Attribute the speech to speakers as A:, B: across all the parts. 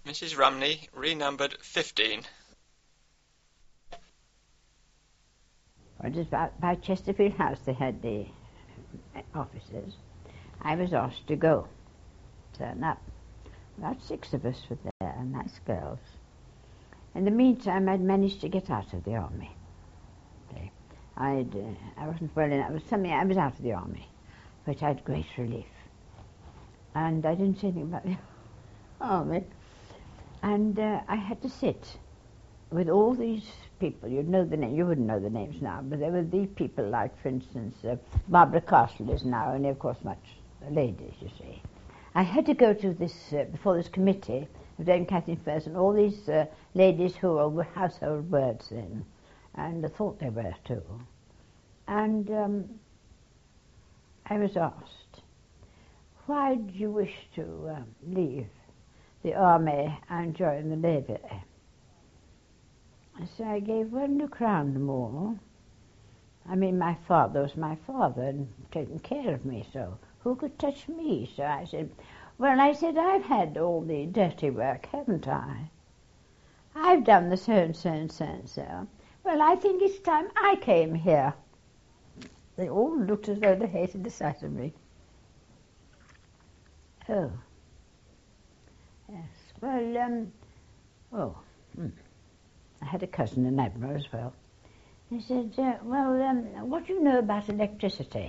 A: Mrs. Rumney, renumbered 15.
B: It was by Chesterfield House they had the offices. I was asked to go, turn up. About 6 of us were there, nice girls. In the meantime, I'd managed to get out of the army. I wasn't well enough. It was something. I was out of the army, which I had great relief. And I didn't say anything about the army. And I had to sit with all these people. You'd know the name. You wouldn't know the names now, but there were these people, like, for instance, Barbara Castle is now, only of course much ladies, you see. I had to go to this before this committee of Dame Catherine First, and all these ladies who were household words then, and I thought they were too. And I was asked, why did you wish to leave the army and join the navy? So I gave one look round the wall. I mean, my father was my father and taking care of me, so who could touch me? So I said, well, I've had all the dirty work, haven't I? I've done the so and so and so and so. Well, I think it's time I came here. They all looked as though they hated the sight of me. Oh. Yes. Well, I had a cousin, an admiral as well. He said, what do you know about electricity?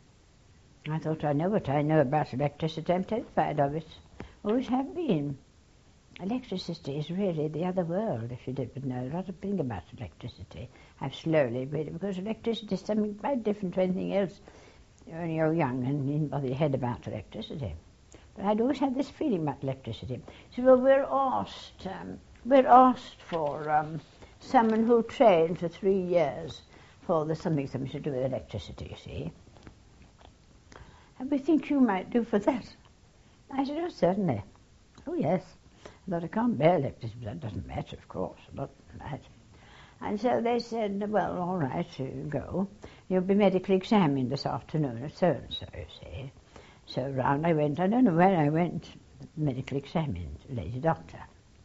B: I thought, I know what I know about electricity. I'm terrified of it. Always have been. Electricity is really the other world, if you didn't know a lot of things about electricity. I've slowly read it, because electricity is something quite different to anything else when you're young and you didn't bother your head about electricity. But I'd always had this feeling about electricity. So, well, we're asked for someone who trained for 3 years for something to do with electricity, you see. And we think you might do for that. I said, oh, certainly. Oh, yes. But I can't bear electricity, but that doesn't matter, of course. Not that. And so they said, well, all right, you go. You'll be medically examined this afternoon at so-and-so, you see. So round I went. I don't know where I went, medically examined, lady doctor.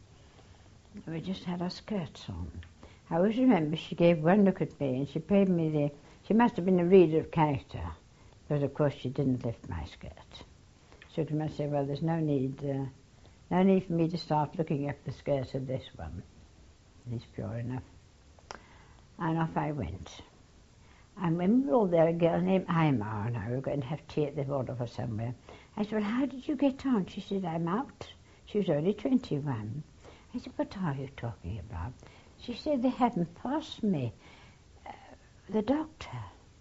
B: We just had our skirts on. I always remember she gave one look at me and she paid me she must have been a reader of character, because of course she didn't lift my skirt. So she must say, well, there's no need for me to start looking at the skirt of this one. It's pure enough. And off I went. And when we were all there, a girl named Aymar and I were going to have tea at the Waldorf or somewhere. I said, well, how did you get on? She said, I'm out. She was only 21. I said, what are you talking about? She said, they haven't passed me. The doctor.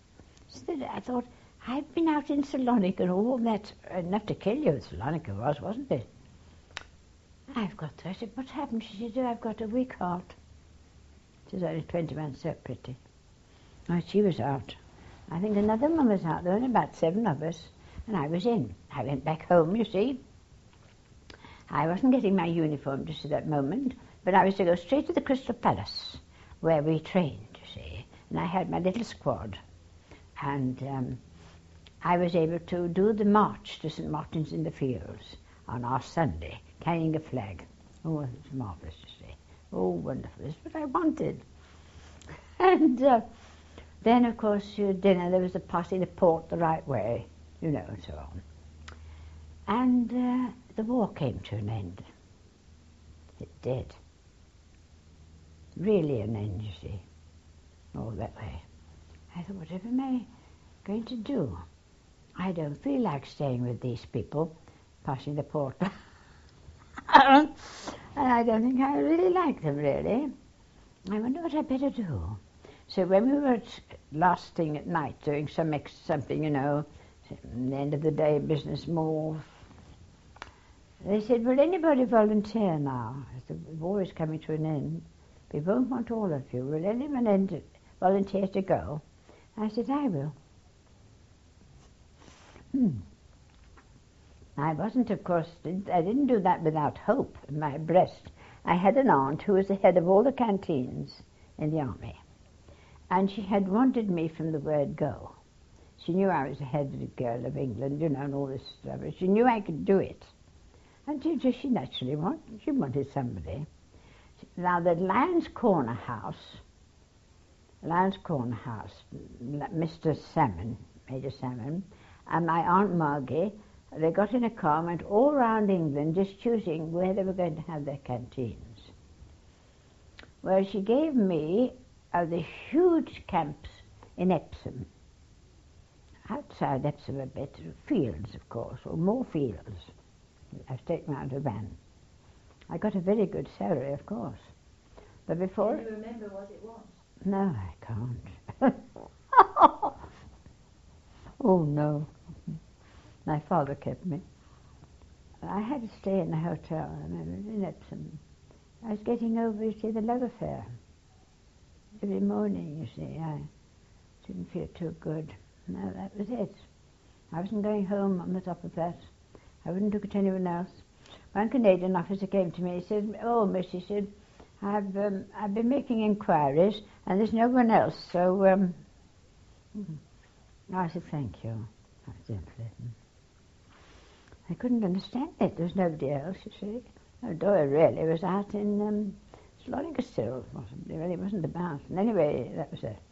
B: I thought, I've been out in Salonika and all that, enough to kill you. Salonika wasn't it? I've got to. I said, what happened? She said, oh, I've got a weak heart. She's only 21, so pretty. Oh, she was out. I think another one was out. There were only about 7 of us, and I was in. I went back home, you see. I wasn't getting my uniform just at that moment, but I was to go straight to the Crystal Palace, where we trained, you see. And I had my little squad. And I was able to do the march to St. Martin's in the Fields on our Sunday, carrying a flag. Oh, it was marvellous, you see. Oh, wonderful. That's what I wanted. And then, of course, dinner, there was the passing the port the right way, you know, and so on. And the war came to an end. It did. Really an end, you see, all that way. I thought, whatever am I going to do? I don't feel like staying with these people, passing the port. And I don't think I really like them, really. I wonder what I'd better do. So when we were last thing at night doing something, you know, at the end of the day, business more, they said, will anybody volunteer now? The war is coming to an end. We won't want all of you. Will anyone volunteer to go? I said, I will. I wasn't, of course, I didn't do that without hope in my breast. I had an aunt who was the head of all the canteens in the army. And she had wanted me from the word go. She knew I was the head of the girl of England, you know, and all this stuff. She knew I could do it. And she naturally wanted somebody. Now, the Lions Corner House, Mr. Salmon, Major Salmon, and my Aunt Margie, they got in a car and went all round England just choosing where they were going to have their canteens. Well, she gave me the huge camps in Epsom. Outside Epsom a bit, fields, of course, or more fields. I was taken out of a van. I got a very good salary, of course. But before...
C: Can you remember what it was?
B: No, I can't. Oh, no. My father kept me. I had to stay in a hotel in Epsom. I was getting over, you see, the love affair. Every morning, you see, I didn't feel too good. No, that was it. I wasn't going home on the top of that. I wouldn't look at anyone else. One Canadian officer came to me. He said, "Oh, miss," he said, I've been making inquiries, and there's no one else, so, I said, "Thank you." I was unpleasant. I couldn't understand it. There was nobody else, you see. No, Doyle really was out in Slonnigastill, possibly. Really wasn't about. And anyway, that was it.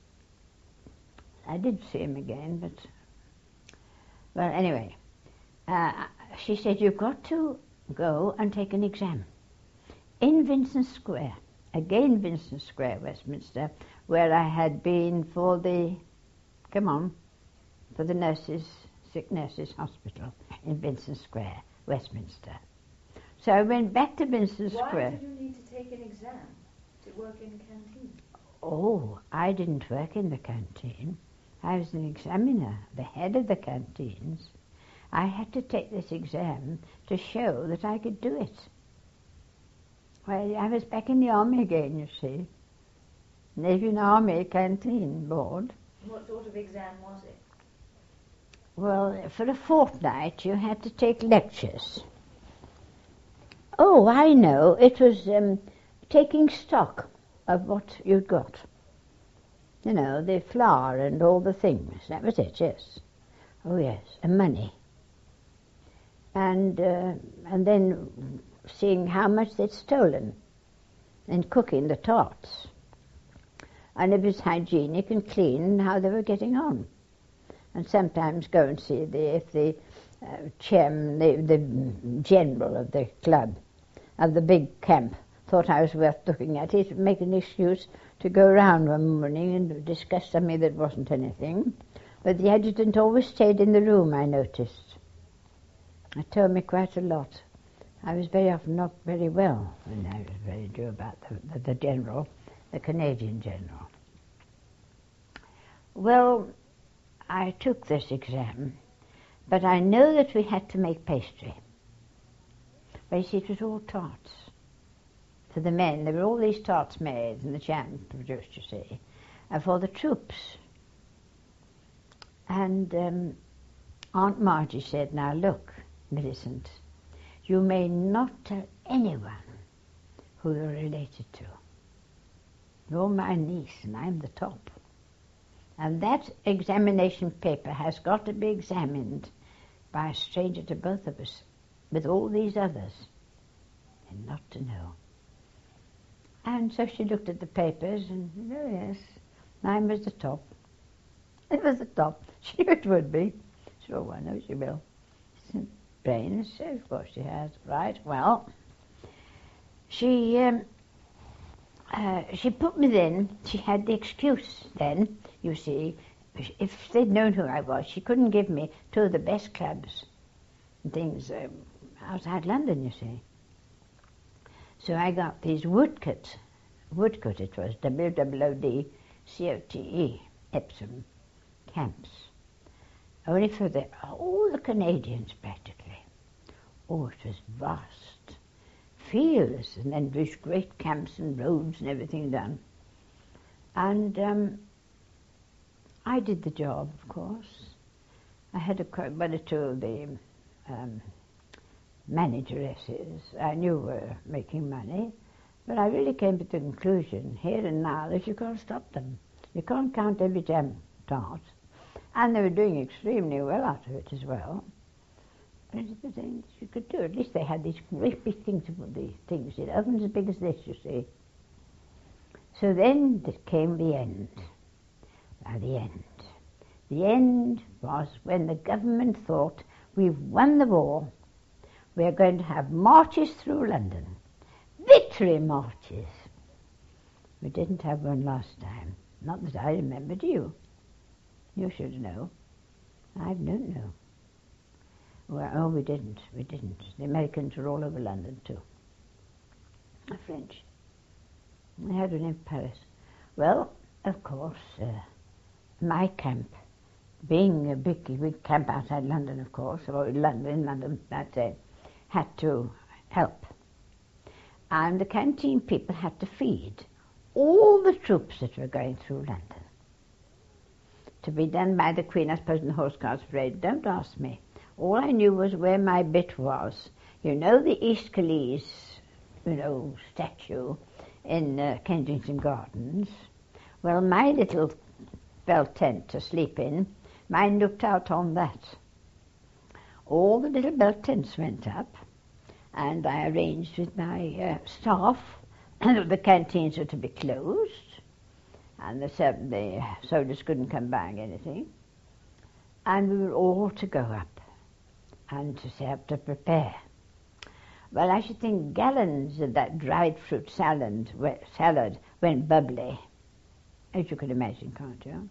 B: I did see him again, but... Well, anyway, she said, "You've got to go and take an exam." In Vincent Square. Again Vincent Square, Westminster, where I had been for the... for the nurses... sick nurses' hospital in Vincent Square, Westminster. So I went back to Vincent Square.
C: Why did you need to take an exam to work in a canteen?
B: Oh, I didn't work in the canteen. I was an examiner, the head of the canteens. I had to take this exam to show that I could do it. Well, I was back in the army again, you see. Navy and Army Canteen Board.
C: What sort of exam was it?
B: Well, for a fortnight you had to take lectures. Oh, I know. It was taking stock of what you'd got. You know, the flour and all the things. That was it, yes. Oh, yes, and money. And then seeing how much they'd stolen and cooking the tarts. And if it's hygienic and clean, how they were getting on. And sometimes go and see if the chairman, the general of the club, of the big camp, thought I was worth looking at. He'd make an excuse to go round one morning and discuss something that wasn't anything. But the adjutant always stayed in the room, I noticed. It told me quite a lot. I was very often not very well when I was very due about the general, the Canadian general. Well, I took this exam, but I know that we had to make pastry. But you see, it was all tarts. For the men, there were all these tarts made and the jam produced, you see, and for the troops. And Aunt Margie said, "Now look, Millicent, you may not tell anyone who you're related to. You're my niece and I'm the top. And that examination paper has got to be examined by a stranger to both of us, with all these others, and not to know." And so she looked at the papers and, oh yes, mine was the top. It was the top. She knew it would be. So I know she will. Brains, of course she has. Right, well, she put me then, she had the excuse then, you see, if they'd known who I was, she couldn't give me two of the best clubs and things outside London, you see. So I got these Woodcote it was, WOODCOTE, Epsom camps. Only for all the Canadians practically. Oh, it was vast. Fields, and then these great camps and roads and everything done. And I did the job, of course. I had one or two of the manageresses I knew were making money, but I really came to the conclusion, here and now, that you can't stop them. You can't count every jam tart. And they were doing extremely well out of it as well. You could do. At least they had these great big things to put these things in, ovens as big as this, you see. So then came the end. The end. The end was when the government thought, we've won the war. We're going to have marches through London. Victory marches. We didn't have one last time. Not that I remember, do you? You should know. I don't know. Well, oh, we didn't. The Americans were all over London, too. The French. They had one in Paris. Well, of course, my camp, being a big camp outside London, of course, or in London, I'd say, had to help. And the canteen people had to feed all the troops that were going through London. To be done by the Queen, I suppose, in the Horse Guards Parade. Don't ask me. All I knew was where my bit was. You know the East Calais, statue in Kensington Gardens? Well, my little belt tent to sleep in, mine looked out on that. All the little belt tents went up, and I arranged with my staff that the canteens were to be closed, and the soldiers couldn't come buying anything, and we were all to go up and to prepare. Well, I should think gallons of that dried fruit salad went bubbly, as you can imagine, can't you?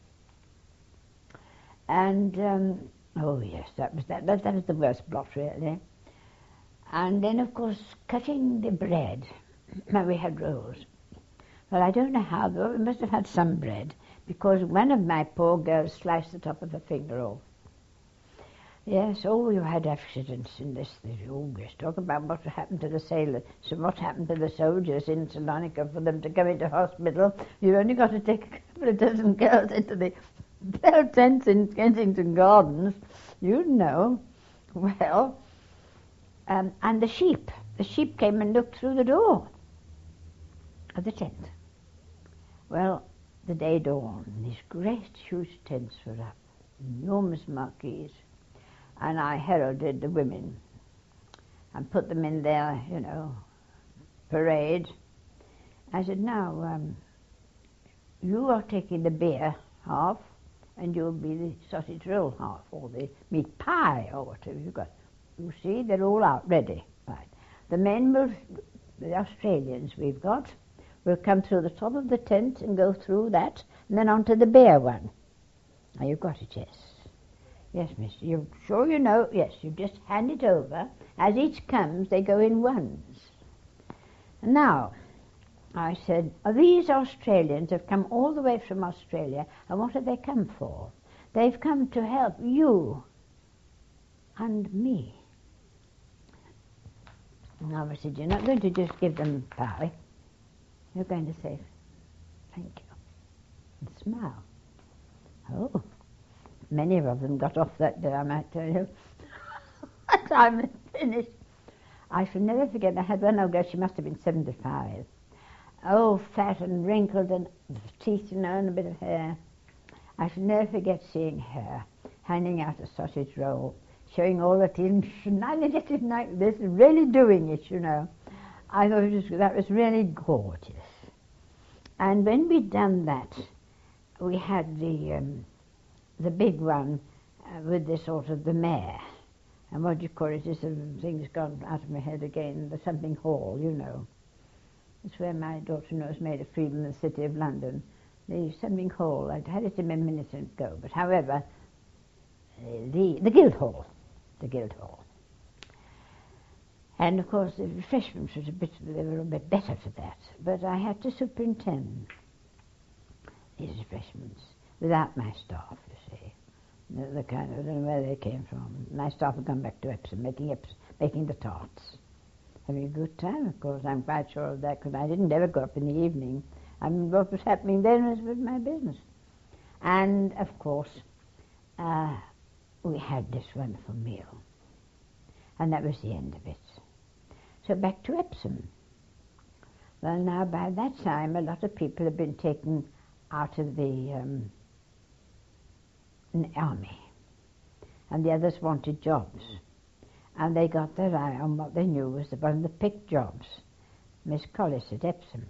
B: And oh yes, that was the worst blot, really. And then, of course, cutting the bread. We had rolls. Well, I don't know how, though. We must have had some bread, because one of my poor girls sliced the top of her finger off. Yes, you had accidents in this. Yes, talk about what happened to the sailors. So what happened to the soldiers in Salonika for them to go into hospital? You've only got to take a couple of dozen girls into the bell tents in Kensington Gardens. You know. Well, and the sheep. The sheep came and looked through the door of the tent. Well, the day dawned. These great, huge tents were up. Enormous marquees. And I heralded the women and put them in their, parade. I said, now, you are taking the beer half, and you'll be the sausage roll half, or the meat pie, or whatever you've got. You see, they're all out ready. Right. The men the Australians we've got, will come through the top of the tent and go through that, and then on to the beer one. Now, you've got it, yes. Yes, miss. You're sure you know? Yes, you just hand it over. As each comes, they go in ones. Now, I said, these Australians have come all the way from Australia, and what have they come for? They've come to help you and me. Now, I said, you're not going to just give them pie. You're going to say, thank you, and smile. Oh. Many of them got off that day, I might tell you. By the time it finished. I shall never forget, I had one old girl, she must have been 75. Oh, fat and wrinkled and teeth, and a bit of hair. I shall never forget seeing her handing out a sausage roll, showing all the teeth, smiling like this, really doing it, I thought that was really gorgeous. And when we'd done that, we had the big one with the sort of the mayor. And what do you call it? Things gone out of my head again. The something hall, It's where my daughter knows Maid of Freedom in the City of London. The something hall. I'd had it a minute ago. But however, the Guildhall. The Guildhall. And of course the refreshments they were a bit better for that. But I had to superintend these refreshments without my staff, you see. I don't know where they came from. My staff had gone back to Epsom, making the tarts. Having a good time, of course. I'm quite sure of that, because I didn't ever go up in the evening. And what was happening then was with my business. And, of course, we had this wonderful meal. And that was the end of it. So back to Epsom. Well, now, by that time, a lot of people had been taken out of the army, and the others wanted jobs. And they got their eye on what they knew was one of the picked jobs, Miss Collis at Epsom.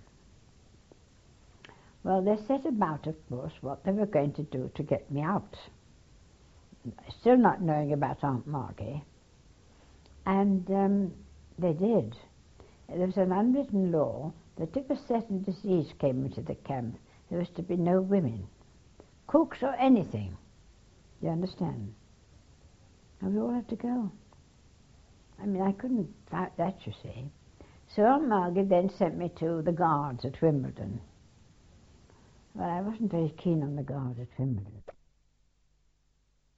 B: Well, they set about, of course, what they were going to do to get me out. Still not knowing about Aunt Margie. And they did. There was an unwritten law that if a certain disease came into the camp, there was to be no women, cooks or anything. You understand? And we all had to go. I mean, I couldn't fight that, you see. So Aunt Margie then sent me to the Guards at Wimbledon. Well, I wasn't very keen on the Guard at Wimbledon.